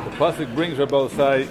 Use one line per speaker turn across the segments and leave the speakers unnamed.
Pasuk brings Rabbosai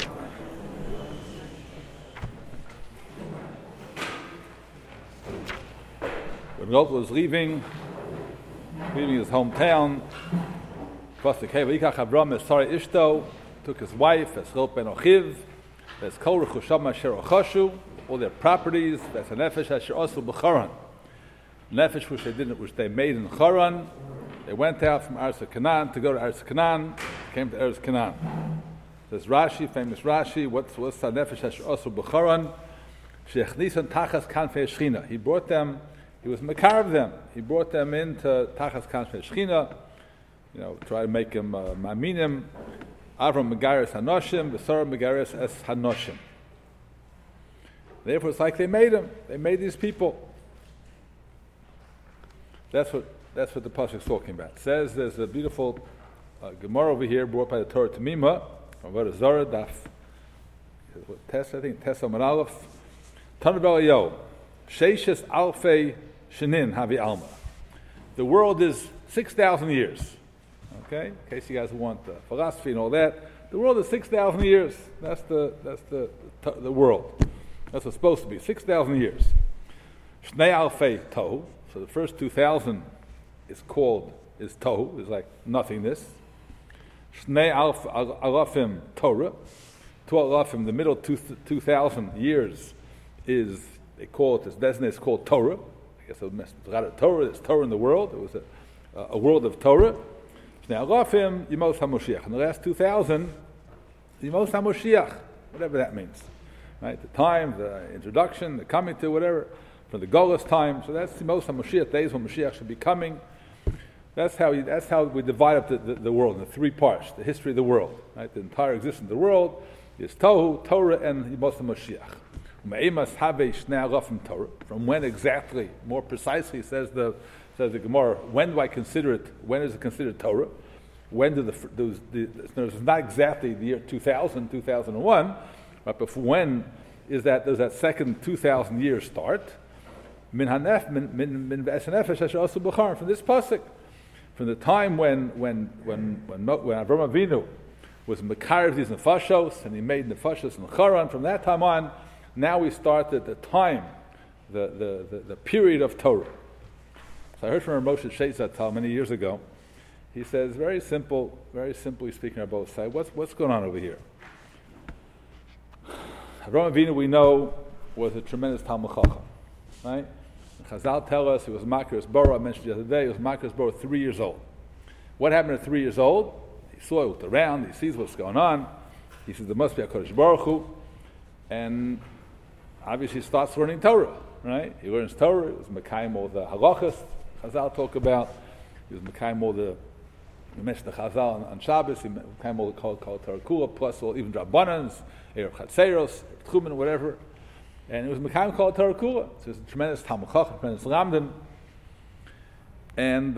when Lot was leaving his hometown. Pasuk Vayikach Avram es Sarai Ishto, took his wife, es Lot ben Ochiv, es Kol Rechusham asher ochashu, all their properties, that's a nefesh asher osu b'Charan, nefesh which they made in Charan. They went out from Eretz Canaan to go to Eretz Canaan, came to Eretz Canaan. Says Rashi, famous Rashi, what's the nefesh asher osu b'Charan? Shechnisan tachas kanfei Shechina. He brought them, he was mekarav them. He brought them into tachas kanfei Shechina, try to make him maminim. Avram megaris hanoshim, v'Sarah megaris es hanoshim. Therefore, it's like they made them. They made these people. That's what the pasuk is talking about. It says there's a beautiful Gemara over here brought by the Torah Tamima from Avodah Zarah Daf Tes Amud Aleph. Tanu B'Eliyahu Sheishes Alfei Shenin Havi Alma. The world is 6,000 years. Okay, in case you guys want the philosophy and all that, the world is 6,000 years. That's the world. That's what's supposed to be 6,000 years. Shnei Alfei Tohu. So the first 2,000 is Tohu, is like nothingness. Shnei Alafim Torah. 12 Alafim, the middle 2,000 years is, they call it, it's called Torah. I guess it's Torah, there's Torah in the world. It was a world of Torah. Shnei Alafim, Yemos HaMoshiach. In the last 2,000, Yemos HaMoshiach, whatever that means. Right? The time, the introduction, the coming to, whatever, from the Golas time. So that's the most HaMoshiach days when Mashiach should be coming. That's how we divide up the world into three parts, the history of the world. Right? The entire existence of the world is Tohu, Torah, and Yemos HaMoshiach. From when exactly, more precisely, says the Gemara, when do I consider it, when is it considered Torah? When do it's not exactly the year 2000, 2001, but before when does that second 2,000 years start? From this pasuk, from the time when Avram Avinu was mekarev these nefashos and he made nefashos in Charan, from that time on, now we start at the time, the period of Torah. So I heard from Moshe Sheitzatal many years ago. He says, very simply speaking on both sides, what's going on over here? Avram Avinu, we know, was a tremendous Talmud Chacham, right? Chazal tell us he was Makris Bora. I mentioned the other day, he was Makris Bora 3 years old. What happened at 3 years old? He saw it around, he sees what's going on. He says, there must be a Kodesh Baruch Hu. And obviously he starts learning Torah, right? He learns Torah, he was Mekayim all the halachas Chazal talk about. He was Mekayim all the mentioned the Chazal on Shabbos, he Mekayim all the Kol Torah Kula, plus all even Rabbanans, Erev Chatzeros, Tchumen, whatever. And it was Mekayim Kol Torah Kula. So it's a tremendous Talmud Chacham, tremendous Lamdan. And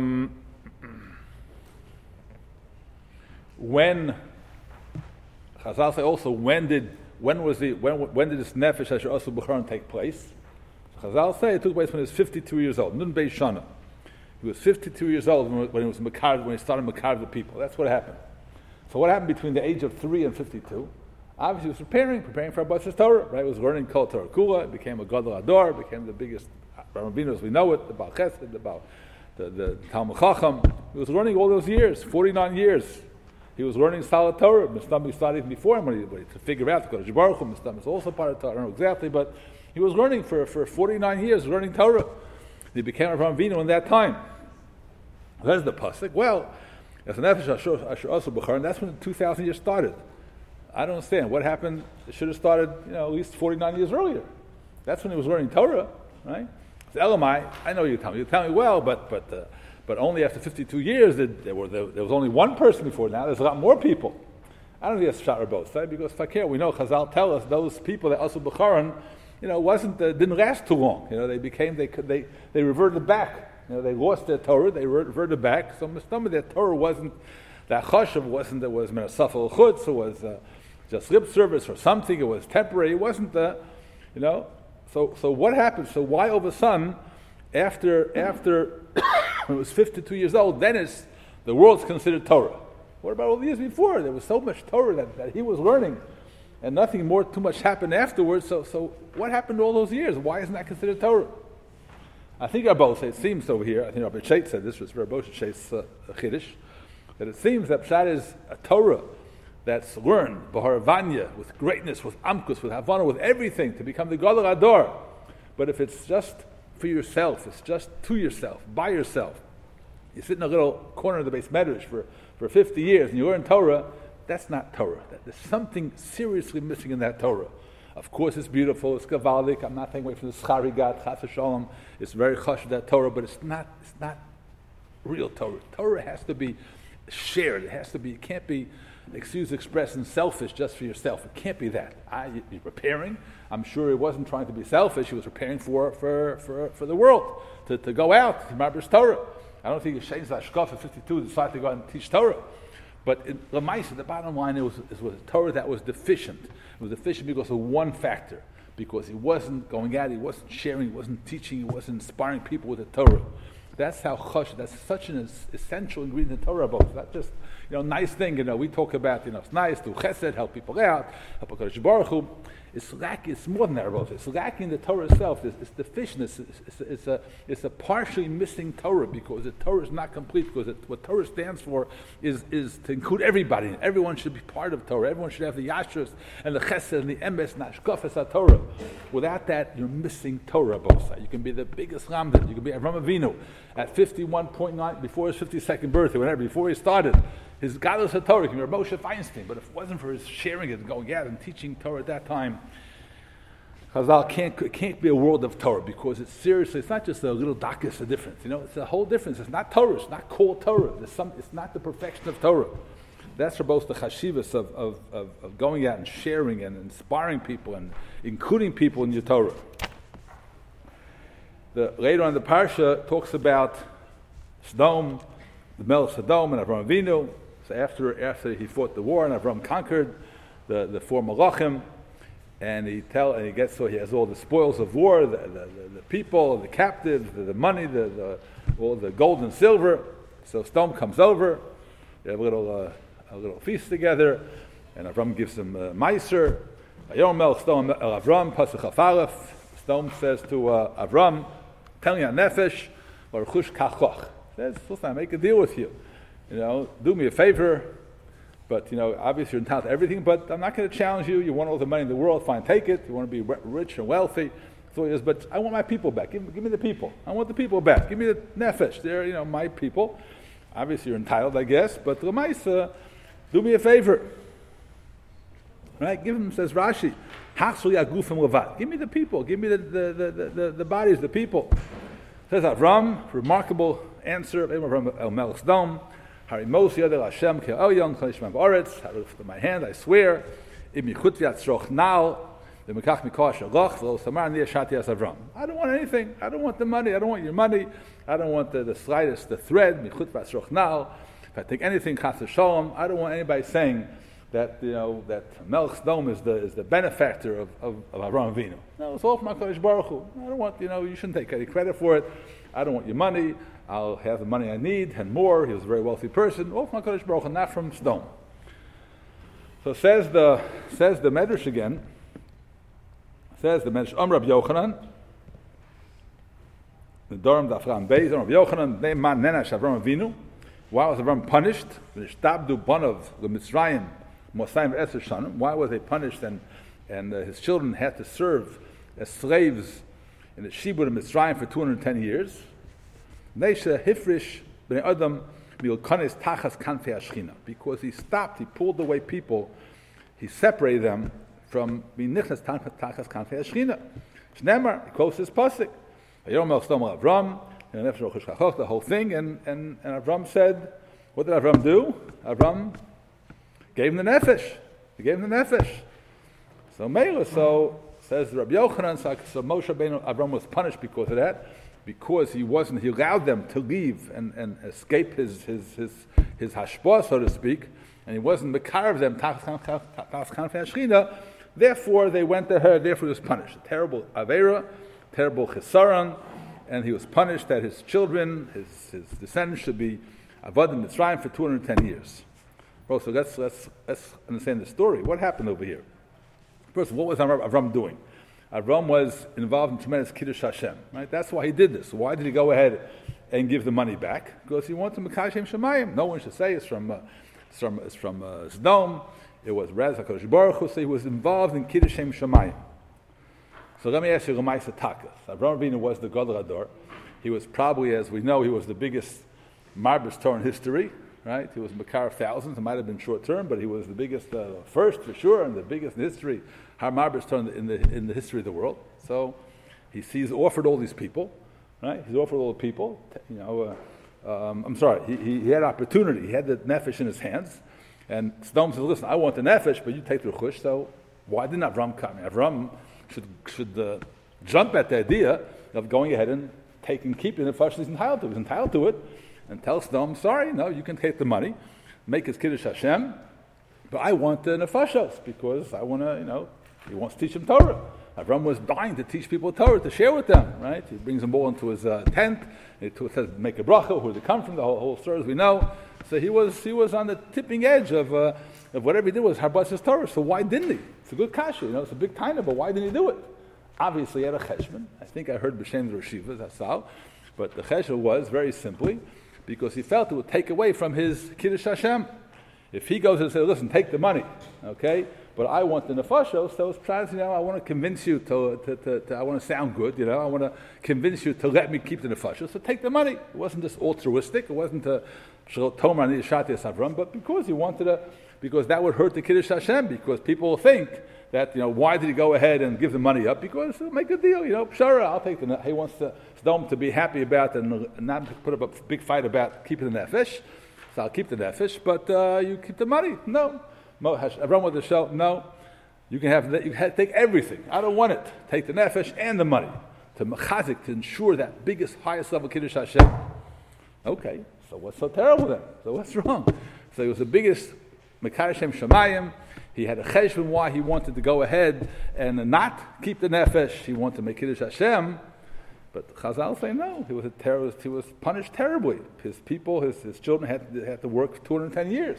when Chazal say also, when did this Nefesh Asher Osu B'Charan take place? So Chazal say it took place when he was 52 years old. Nun Beis Shana. He was 52 years old when he was Mekar, when he started Mekar the people. That's what happened. So what happened between the age of 3 and 52? Obviously, he was preparing for Abbas Torah, right? He was learning Kol Torah Kula, became a Gadol Ador, became the biggest Rabbeinu as we know it, the Baal Chesed, the Talmud Chacham. He was learning all those years, 49 years. He was learning Salat Torah. Mistam started even before him to figure out the Kodesh Baruch Hu. Mistam is also part of Torah. I don't know exactly, but he was learning for 49 years, learning Torah. He became Avraham Avinu in that time. That's the pasuk. Well, as an Nefesh Asher Osu B'Charan, that's when the 2,000 years started. I don't understand what happened. It should have started, at least 49 years earlier. That's when he was learning Torah, right? So Elamai, I know you tell me well, but only after 52 years there was only one person before. Now there's a lot more people. I don't think that's Sha'ar both, right? Because Fakir, we know Chazal tell us those people that also B'Charan, didn't last too long. They reverted back. They lost their Torah, they reverted back. So some of their Torah wasn't, that chashav wasn't, there was Menasaf al-Chutz, it was just lip service or something, it was temporary, it wasn't So what happened? So why all of a sudden, after when it was 52 years old, then the world's considered Torah? What about all the years before? There was so much Torah that he was learning, and nothing more too much happened afterwards. So what happened to all those years? Why isn't that considered Torah? I think Rabbi say it seems over here. I think Rabbi Sheit said this was Rabbi Sheit's Chiddush, that it seems that Pshat is a Torah that's learned b'haravanya, with greatness, with amkus, with havana, with everything to become the Gadol Ador. But if it's just for yourself, it's just to yourself, by yourself, you sit in a little corner of the Beis Medrash for 50 years and you learn Torah, that's not Torah. There's something seriously missing in that Torah. Of course it's beautiful, it's gavaldik, I'm not taking away from the Scharigat, Chas v'Shalom, it's very chush that Torah, but it's not real Torah. Torah has to be shared, it can't be, excuse the expression, selfish just for yourself. It can't be that. You're preparing. I'm sure he wasn't trying to be selfish. He was preparing for the world to go out to Marber's Torah. I don't think he changed that shkaf at 52 to decide to go out and teach Torah. But in Lamaisa, the bottom line was a Torah that was deficient. It was deficient because of one factor. Because he wasn't going out, he wasn't sharing, he wasn't teaching, he wasn't inspiring people with the Torah. That's how chush, that's such an essential ingredient in Torah. Both. That's just, nice thing, we talk about, it's nice, do chesed, help people out, help HaKadosh Baruch Hu. It's lacking, it's more than that, both. It's lacking the Torah itself. It's deficient. It's a partially missing Torah because the Torah is not complete, because what Torah stands for is to include everybody. Everyone should be part of Torah. Everyone should have the Yashrus and the Chesed and the Emes and Hashkafas Torah. Without that, you're missing Torah, both. You can be the biggest Ramdan. You can be Avram Avinu at 51.9, before his 52nd birthday, whenever, before he started. His Gadol HaTorah can be Moshe Feinstein, but if it wasn't for his sharing it and going out and teaching Torah at that time, Chazal can't be a world of Torah, because it's not just a little dakis, a difference. It's a whole difference. It's not Torah. It's not called Torah. It's not the perfection of Torah. That's for both the chashivas of going out and sharing and inspiring people and including people in your Torah. Later on, the parsha talks about Sodom, the Melech Sodom and Avram Avinu. So after he fought the war and Avram conquered the four Malachim, and he has all the spoils of war, the people, the captives, the money, all the gold and silver. So Sodom comes over. They have a little feast together, and Avram gives him meiser. Vayom Melech Sodom el Avram pasuk Aleph. Sodom says to Avram, "Tell me a nefesh or chush kachoch." Says, "Listen, I make a deal with you. Do me a favor, but, obviously you're entitled to everything, but I'm not going to challenge you. You want all the money in the world, fine, take it. You want to be rich and wealthy, that's all it is, but I want my people back. Give me the people. I want the people back. Give me the nefesh. They're, my people. Obviously you're entitled, I guess, but l'maisa, do me a favor." Right? Give him, says Rashi, "Hachsul yagufim levad." Give me the people. Give me the bodies, the people. Says Avram, remarkable answer. Avram el Melech Sodom. Harimos yadel Hashem ke'elyon chalishman ba'aretz. I lift my hand, I swear. Im yichut v'yatzroch nal v'mekach mikosh aloch v'lo samar ni yashati as Avram. I don't want anything. I don't want the money. I don't want your money. I don't want the slightest, the thread. Michut v'yatzroch nal. If I take anything, chas v'shalom, I don't want anybody saying that that Melech Sodom is the benefactor of Avram Avinu. No, it's all from HaKadosh Baruch Hu. I don't want, you shouldn't take any credit for it. I don't want your money. I'll have the money I need and more. He was a very wealthy person. All from HaKadosh Baruch Hu, not from Sodom. So says the Medrash again. Says the Medrash, Rabbi Yochanan, the Dorim Dafram Beis, Rabbi Yochanan, name man nenash Avram Avinu. Why was Avram punished? V'nishtabdu banav l'Mitzrayim Mosayim v'Eser Shanim. Why was they punished? And his children had to serve as slaves in the Shibud of Mitzrayim for 210 years. Neisha hifrish b'nei Adam milkanis tachas kanfei hashchina. Because he pulled away people, he separated them from b'nichnas tachas kanfei hashchina. Shnemar, he quotes this pasuk. Vayom Melech Sodom el Avram, and the whole thing, and Avram said, what did Avram do? Avram gave him the nefesh. He gave him the nefesh. So Mela, says Rabbi Yochanan, so Moshe Rabbeinu, Avram was punished because of that, because he allowed them to leave and escape his hashpah, so to speak, and he wasn't mekarev them, therefore they went to her, therefore he was punished. A terrible avera, terrible chesaron, and he was punished that his children, his descendants should be avodim Mitzrayim for 210 years. Bro, so let's understand the story. What happened over here? First, what was Avram doing? Avram was involved in tremendous Kiddush Hashem, right? That's why he did this. Why did he go ahead and give the money back? Because he wanted to Mekadosh Shemayim. No one should say it's from Sdom. It was Raz HaKadosh Baruch Hu, so he was involved in Kiddush Shemayim. So let me ask you, L'maisa Takas. Avram Avinu was the Gadol Hador. He was probably, as we know, he was the biggest Marbus Torah in history, right? He was Makar of thousands. It might have been short term, but he was the biggest, first for sure, and the biggest in history, Marbus Torah in the history of the world. So he's offered all these people, right? He's offered all the people. He had opportunity. He had the nefesh in his hands, and Sdom says, "Listen, I want the nefesh, but you take the chush." So why didn't Avram come? Avram should jump at the idea of going ahead and keeping the nefesh he's entitled to. He's entitled to it, and tell Sdom, "Sorry, no, you can take the money, make his Kiddush Hashem, but I want the nefashos because I want to, he wants to teach them Torah." Avram was dying to teach people Torah, to share with them, right? He brings them all into his tent. It says, make a bracha, where they come from, the whole story as we know. So he was on the tipping edge of whatever he did was Harbatz's Torah. So why didn't he? It's a good kasha, it's a big taina, but why didn't he do it? Obviously, he had a cheshbon. I think I heard B'Shem the Roshivas, that's how. But the cheshbon was, very simply, because he felt it would take away from his Kiddush Hashem. If he goes and says, "Listen, take the money, okay, but I want the nefashos," so it's trying, I want to convince you I want to sound good, I want to convince you to let me keep the nefashos, so take the money. It wasn't just altruistic, it wasn't a Tomer Ani Shati Avram, but because he wanted because that would hurt the Kiddush Hashem, because people think that, why did he go ahead and give the money up? Because he'll make a deal, Pshara, I'll take he wants Sdom to be happy about and not put up a big fight about keeping the nefesh. So I'll keep the nefesh, but you keep the money. No. Avram with the shell. No. You can have that. You can take everything. I don't want it. Take the nefesh and the money to mechazik, to ensure that biggest, highest level Kiddush Hashem. Okay. So what's so terrible then? So what's wrong? So he was the biggest Mekadosh Shemayim. He had a cheshbon why he wanted to go ahead and not keep the nefesh. He wanted to make Kiddush Hashem. But Chazal say no, he was a terrorist. He was punished terribly. His people, his children had to work 210 years.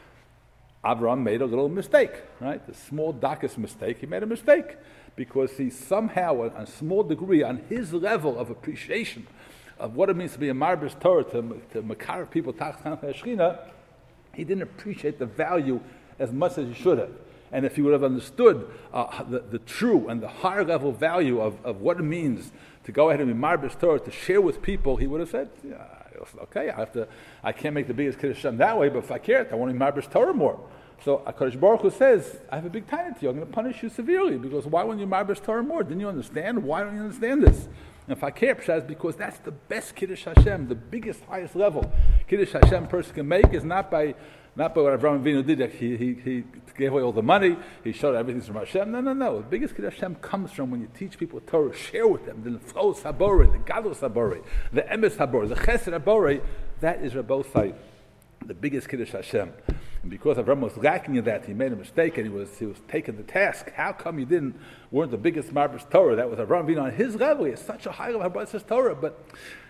Avram made a little mistake, right? A small darkest mistake. He made a mistake because he somehow, on a small degree, on his level of appreciation of what it means to be a Marbus Torah, to Makar people, Tachtan Shechina, he didn't appreciate the value as much as he should have. And if he would have understood the true and the higher level value of what it means to go ahead and be Marbus Torah, to share with people, he would have said, okay, I can't make the biggest Kiddush Hashem that way, but if I care, I want to be Marbus Torah more. So HaKadosh Baruch Hu says, I have a big time to you, I'm going to punish you severely, because why wouldn't you Marbus Torah more? Didn't you understand? Why don't you understand this? And if I care, because that's the best Kiddush Hashem, the biggest, highest level Kiddush Hashem a person can make is not by what Avraham Avinu did. He gave away all the money. He showed everything's from Hashem. No. The biggest Kiddush Hashem comes from when you teach people Torah, share with them the Flos Habore, the Gadlos Habore, the Emes Habore, the Chesed Habore. That is Rabbosai, the biggest Kiddush Hashem. And because Avraham was lacking in that, he made a mistake, and he was taken to task. How come you weren't the biggest Marbus Torah? That was Avraham Avinu on his level. He has such a high level of Marbus Torah, but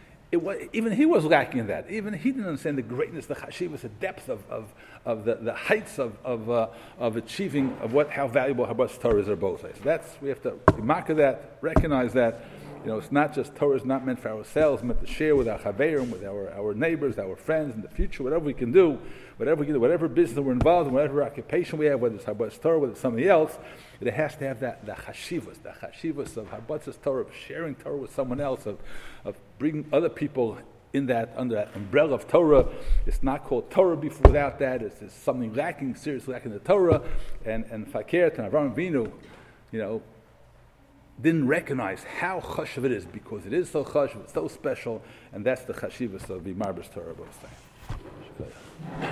even he was lacking in that. Even he didn't understand the greatness, the chashivas, the depth of the heights of achieving how valuable Habas Torah is. Both ways. We have to mark that, recognize that. It's not just Torah is not meant for ourselves, meant to share with our chaverim, with our neighbors, our friends in the future, whatever we can do, whatever business we're involved in, whatever occupation we have, whether it's Habas Torah, whether it's something else, it has to have the chashivas of Habas Torah, of sharing Torah with someone else, of bringing other people in under that umbrella of Torah. It's not called Torah without that. It's something seriously lacking in the Torah. And Fakert and Avraham Avinu, didn't recognize how chashuv it is, because it is so chashuv, it's so special, and that's the chashivas of the Marbus Torah.